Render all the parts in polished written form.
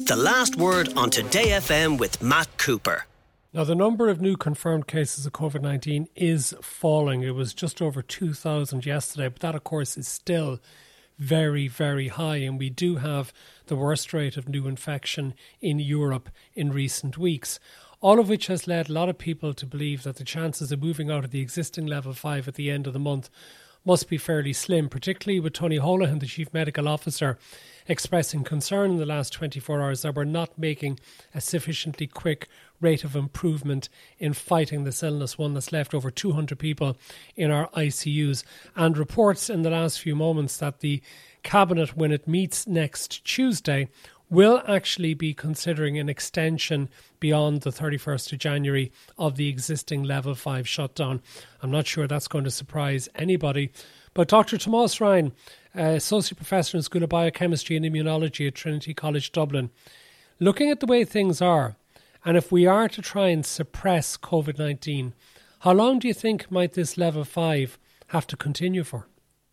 The Last Word on Today FM with Matt Cooper. Now, the number of new confirmed cases of COVID-19 is falling. It was just over 2,000 yesterday, but that, of course, is still very, very high. And we do have the worst rate of new infection in Europe in recent weeks. All of which has led a lot of people to believe that the chances of moving out of the existing level 5 at the end of the month must be fairly slim, particularly with Tony Holohan, the Chief Medical Officer, expressing concern in the last 24 hours that we're not making a sufficiently quick rate of improvement in fighting this illness, one that's left over 200 people in our ICUs. And reports in the last few moments that the Cabinet, when it meets next Tuesday, will actually be considering an extension beyond the 31st of January of the existing level 5 shutdown. I'm not sure that's going to surprise anybody. But Dr. Tomás Ryan, Associate Professor in the School of Biochemistry and Immunology at Trinity College Dublin, looking at the way things are, and if we are to try and suppress COVID-19, how long do you think might this level 5 have to continue for?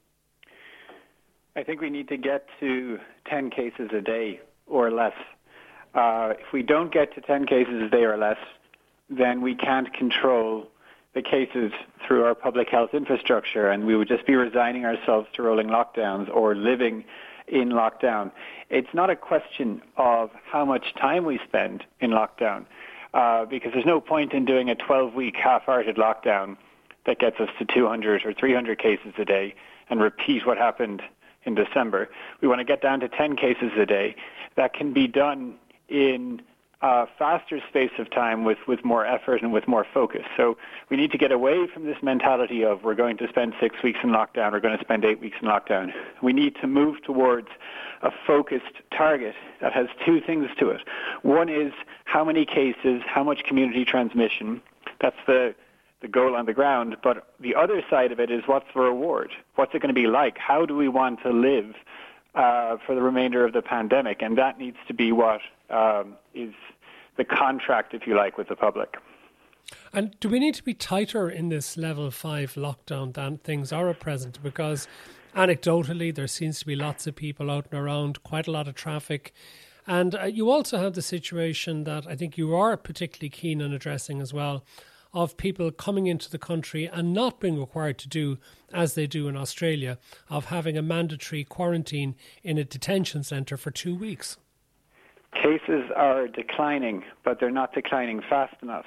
I think we need to get to 10 cases a day or less. If we don't get to 10 cases a day or less, then we can't control the cases through our public health infrastructure, and we would just be resigning ourselves to rolling lockdowns or living in lockdown. It's not a question of how much time we spend in lockdown, because there's no point in doing a 12-week half-hearted lockdown that gets us to 200 or 300 cases a day and repeat what happened in December. We want to get down to 10 cases a day. That can be done in a faster space of time with more effort and with more focus. So we need to get away from this mentality of we're going to spend 6 weeks in lockdown, we're going to spend 8 weeks in lockdown. We need to move towards a focused target that has two things to it. One is how many cases, how much community transmission. That's the goal on the ground. But the other side of it is what's the reward? What's it going to be like? How do we want to live for the remainder of the pandemic? And that needs to be what is the contract, if you like, with the public. And do we need to be tighter in this level 5 lockdown than things are at present? Because anecdotally, there seems to be lots of people out and around, quite a lot of traffic. And you also have the situation that I think you are particularly keen on addressing as well, of people coming into the country and not being required to do, as they do in Australia, of having a mandatory quarantine in a detention centre for 2 weeks. Cases are declining, but they're not declining fast enough.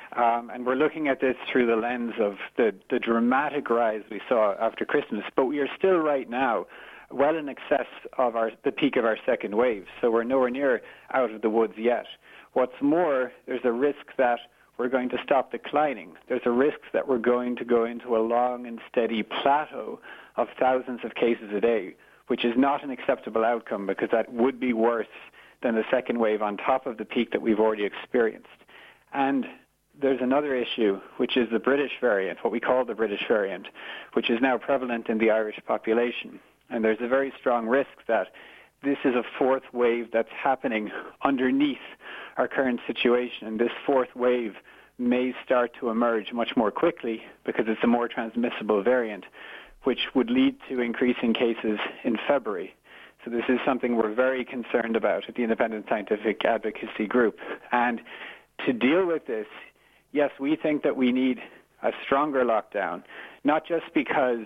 And we're looking at this through the lens of the dramatic rise we saw after Christmas. But we are still right now well in excess of the peak of our second wave. So we're nowhere near out of the woods yet. What's more, there's a risk that we're going to stop declining. There's a risk that we're going to go into a long and steady plateau of thousands of cases a day, which is not an acceptable outcome because that would be worse than the second wave on top of the peak that we've already experienced. And there's another issue, which is the British variant, what we call the British variant, which is now prevalent in the Irish population. And there's a very strong risk that this is a fourth wave that's happening underneath our current situation. And this fourth wave may start to emerge much more quickly because it's a more transmissible variant, which would lead to increasing cases in February. So this is something we're very concerned about at the Independent Scientific Advocacy Group. And to deal with this, yes, we think that we need a stronger lockdown, not just because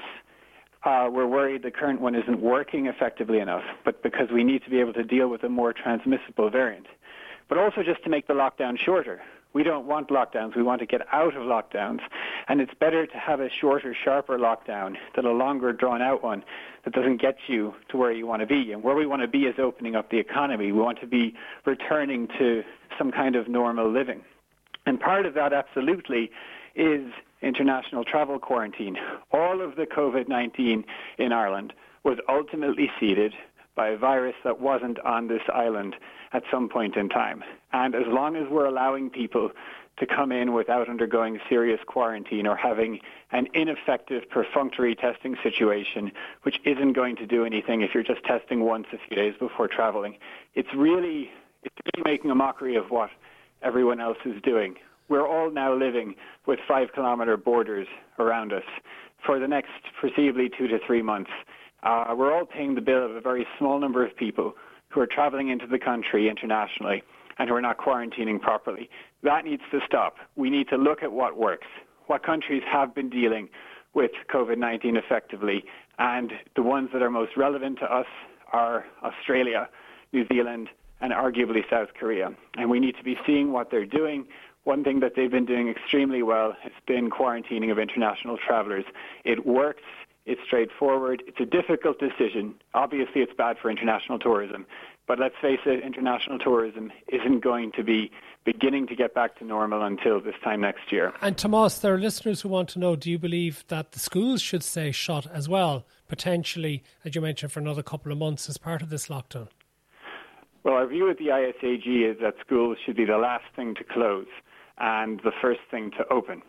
we're worried the current one isn't working effectively enough, but because we need to be able to deal with a more transmissible variant. But also just to make the lockdown shorter. We don't want lockdowns. We want to get out of lockdowns. And it's better to have a shorter, sharper lockdown than a longer, drawn-out one that doesn't get you to where you want to be. And where we want to be is opening up the economy. We want to be returning to some kind of normal living. And part of that, absolutely, is international travel quarantine. All of the COVID-19 in Ireland was ultimately seeded by a virus that wasn't on this island at some point in time. And as long as we're allowing people to come in without undergoing serious quarantine or having an ineffective perfunctory testing situation, which isn't going to do anything if you're just testing once a few days before traveling, it's really making a mockery of what everyone else is doing. We're all now living with 5-kilometer borders around us for the next foreseeably 2 to 3 months. We're all paying the bill of a very small number of people who are travelling into the country internationally and who are not quarantining properly. That needs to stop. We need to look at what works, what countries have been dealing with COVID-19 effectively, and the ones that are most relevant to us are Australia, New Zealand, and arguably South Korea. And we need to be seeing what they're doing. One thing that they've been doing extremely well has been quarantining of international travellers. It works. It's straightforward. It's a difficult decision. Obviously, it's bad for international tourism. But let's face it, international tourism isn't going to be beginning to get back to normal until this time next year. And Tomas, there are listeners who want to know, do you believe that the schools should stay shut as well, potentially, as you mentioned, for another couple of months as part of this lockdown? Well, our view at the ISAG is that schools should be the last thing to close and the first thing to open.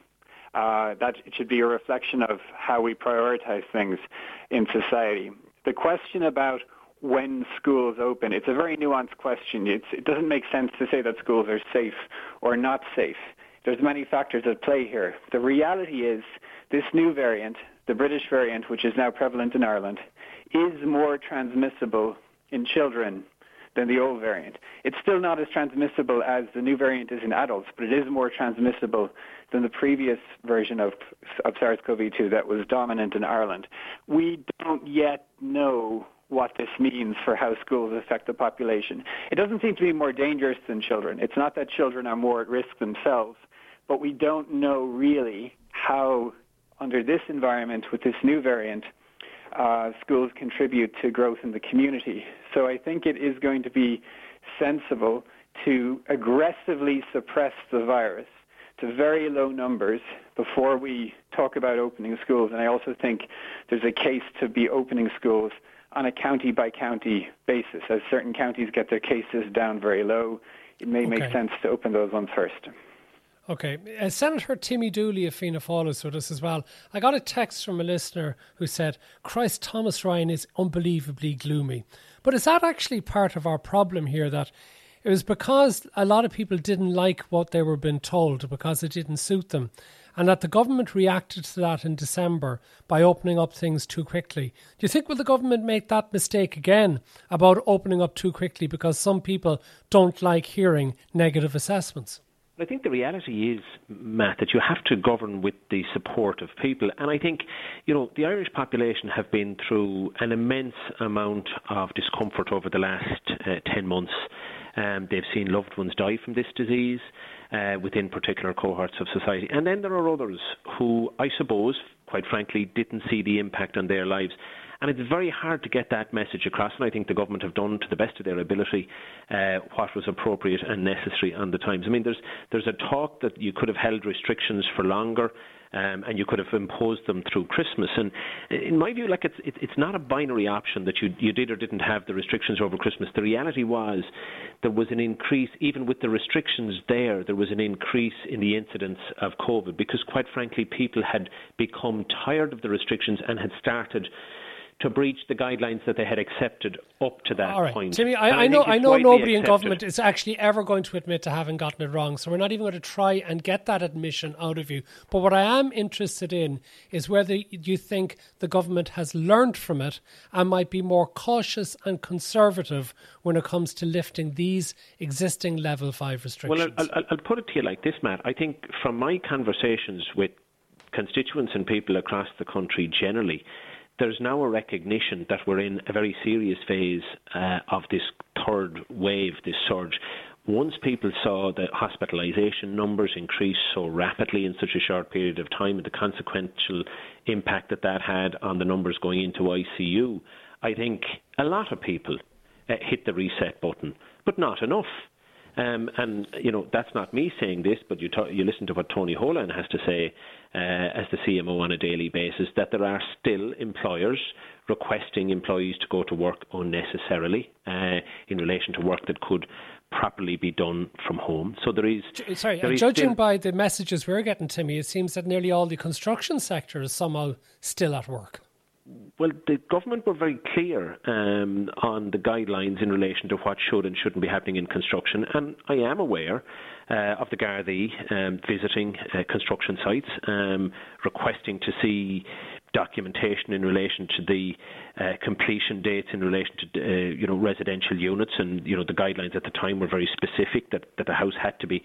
That it should be a reflection of how we prioritize things in society. The question about when schools open, it's a very nuanced question. It doesn't make sense to say that schools are safe or not safe. There's many factors at play here. The reality is this new variant, the British variant, which is now prevalent in Ireland, is more transmissible in children than the old variant. It's still not as transmissible as the new variant is in adults, but it is more transmissible than the previous version of SARS-CoV-2 that was dominant in Ireland. We don't yet know what this means for how schools affect the population. It doesn't seem to be more dangerous than children. It's not that children are more at risk themselves, but we don't know really how, under this environment with this new variant, schools contribute to growth in the community. So I think it is going to be sensible to aggressively suppress the virus to very low numbers before we talk about opening schools. And I also think there's a case to be opening schools on a county-by-county basis. As certain counties get their cases down very low, it may make sense to open those ones first. Okay. Senator Timmy Dooley of Fianna Fáil is with us as well. I got a text from a listener who said, Christ, Thomas Ryan is unbelievably gloomy. But is that actually part of our problem here, that it was because a lot of people didn't like what they were being told because it didn't suit them, and that the government reacted to that in December by opening up things too quickly? Do you think will the government make that mistake again about opening up too quickly because some people don't like hearing negative assessments? I think the reality is, Matt, that you have to govern with the support of people. And I think, the Irish population have been through an immense amount of discomfort over the last 10 months. They've seen loved ones die from this disease within particular cohorts of society. And then there are others who, I suppose, quite frankly, didn't see the impact on their lives. And it's very hard to get that message across, and I think the government have done, to the best of their ability, what was appropriate and necessary on the times. I mean, there's a talk that you could have held restrictions for longer, and you could have imposed them through Christmas. And in my view, it's not a binary option that you did or didn't have the restrictions over Christmas. The reality was there was an increase, even with the restrictions there was an increase in the incidence of COVID because, quite frankly, people had become tired of the restrictions and had started to breach the guidelines that they had accepted up to that All right. point. Timmy, I know nobody in government is actually ever going to admit to having gotten it wrong, so we're not even going to try and get that admission out of you. But what I am interested in is whether you think the government has learned from it and might be more cautious and conservative when it comes to lifting these existing level 5 restrictions. Well, I'll put it to you like this, Matt. I think from my conversations with constituents and people across the country generally, there's now a recognition that we're in a very serious phase of this third wave, this surge. Once people saw the hospitalisation numbers increase so rapidly in such a short period of time and the consequential impact that had on the numbers going into ICU, I think a lot of people hit the reset button, but not enough. And, that's not me saying this, but you listen to what Tony Holan has to say as the CMO on a daily basis, that there are still employers requesting employees to go to work unnecessarily in relation to work that could properly be done from home. So judging by the messages we're getting, Timmy, it seems that nearly all the construction sector is somehow still at work. Well, the government were very clear on the guidelines in relation to what should and shouldn't be happening in construction, and I am aware of the Gardaí visiting construction sites, requesting to see documentation in relation to the completion dates in relation to residential units, and the guidelines at the time were very specific that the house had to be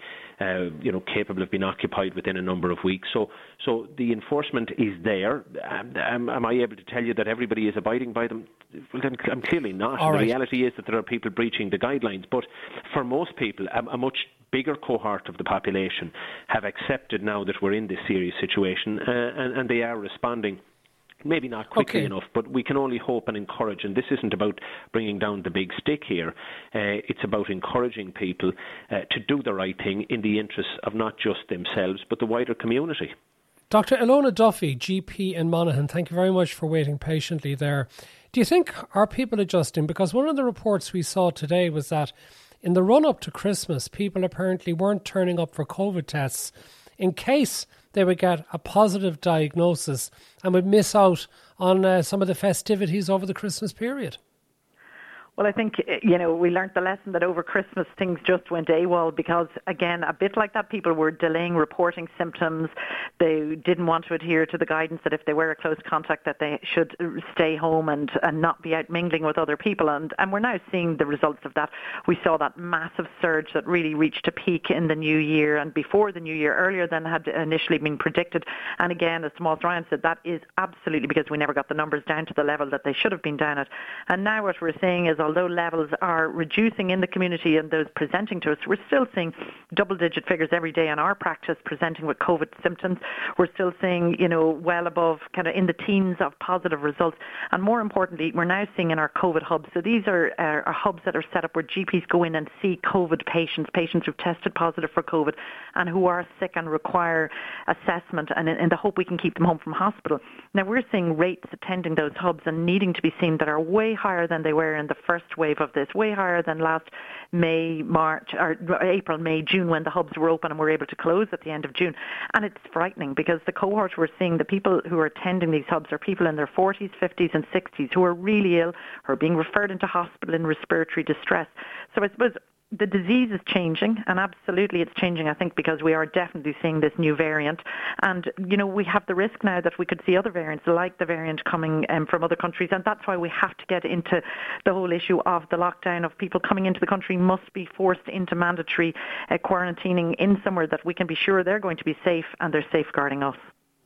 capable of being occupied within a number of weeks. So the enforcement is there. Am I able to tell you that everybody is abiding by them? Well, then I'm clearly not. The reality is that there are people breaching the guidelines, but for most people, a much bigger cohort of the population have accepted now that we're in this serious situation, and they are responding. Maybe not quickly enough, but we can only hope and encourage. And this isn't about bringing down the big stick here. It's about encouraging people to do the right thing in the interests of not just themselves, but the wider community. Dr. Ilona Duffy, GP in Monaghan, thank you very much for waiting patiently there. Do you think, are people adjusting? Because one of the reports we saw today was that in the run-up to Christmas, people apparently weren't turning up for COVID tests in case they would get a positive diagnosis and would miss out on some of the festivities over the Christmas period. Well, I think, we learned the lesson that over Christmas things just went AWOL because, again, a bit like that, people were delaying reporting symptoms. They didn't want to adhere to the guidance that if they were a close contact that they should stay home and not be out mingling with other people. And we're now seeing the results of that. We saw that massive surge that really reached a peak in the new year and before the new year, earlier than had initially been predicted. And again, as Tomas Ryan said, that is absolutely because we never got the numbers down to the level that they should have been down at. And now what we're seeing is although levels are reducing in the community and those presenting to us, we're still seeing double-digit figures every day in our practice presenting with COVID symptoms. We're still seeing, well above kind of in the teens of positive results. And more importantly, we're now seeing in our COVID hubs. So these are hubs that are set up where GPs go in and see COVID patients who've tested positive for COVID and who are sick and require assessment, and in the hope we can keep them home from hospital. Now, we're seeing rates attending those hubs and needing to be seen that are way higher than they were in the first wave of this, way higher than last May, March, or April, May, June, when the hubs were open and were able to close at the end of June. And it's frightening because the cohort we're seeing, the people who are attending these hubs are people in their 40s, 50s and 60s who are really ill, who are being referred into hospital in respiratory distress. So I suppose the disease is changing, and absolutely it's changing, I think, because we are definitely seeing this new variant. And, we have the risk now that we could see other variants like the variant coming from other countries, and that's why we have to get into the whole issue of the lockdown of people coming into the country must be forced into mandatory quarantining in somewhere that we can be sure they're going to be safe and they're safeguarding us.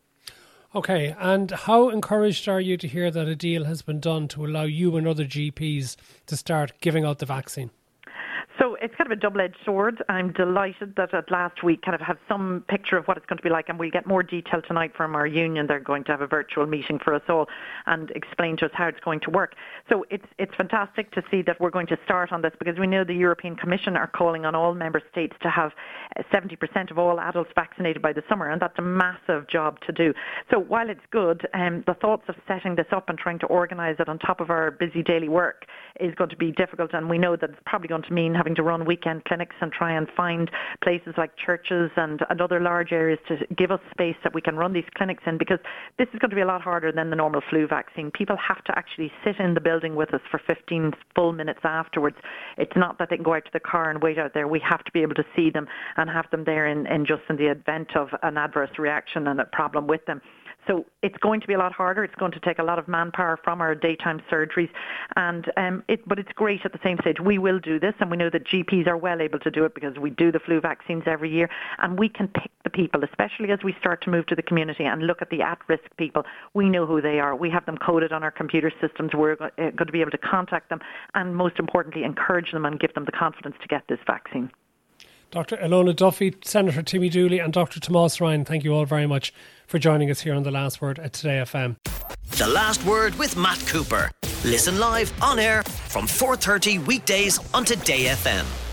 Okay, and how encouraged are you to hear that a deal has been done to allow you and other GPs to start giving out the vaccine? So it's kind of a double-edged sword. I'm delighted that at last we kind of have some picture of what it's going to be like, and we'll get more detail tonight from our union. They're going to have a virtual meeting for us all and explain to us how it's going to work. So it's fantastic to see that we're going to start on this because we know the European Commission are calling on all member states to have 70% of all adults vaccinated by the summer, and that's a massive job to do. So while it's good, the thoughts of setting this up and trying to organise it on top of our busy daily work is going to be difficult, and we know that it's probably going to mean having to run weekend clinics and try and find places like churches and other large areas to give us space that we can run these clinics in, because this is going to be a lot harder than the normal flu vaccine. People have to actually sit in the building with us for 15 full minutes afterwards. It's not that they can go out to the car and wait out there. We have to be able to see them and have them there in the event of an adverse reaction and a problem with them. So it's going to be a lot harder. It's going to take a lot of manpower from our daytime surgeries, but it's great at the same stage. We will do this, and we know that GPs are well able to do it because we do the flu vaccines every year, and we can pick the people, especially as we start to move to the community and look at the at-risk people. We know who they are. We have them coded on our computer systems. We're going to be able to contact them and, most importantly, encourage them and give them the confidence to get this vaccine. Dr. Ilona Duffy, Senator Timmy Dooley and Dr. Tomas Ryan, thank you all very much for joining us here on The Last Word at Today FM. The Last Word with Matt Cooper. Listen live on air from 4:30 weekdays on Today FM.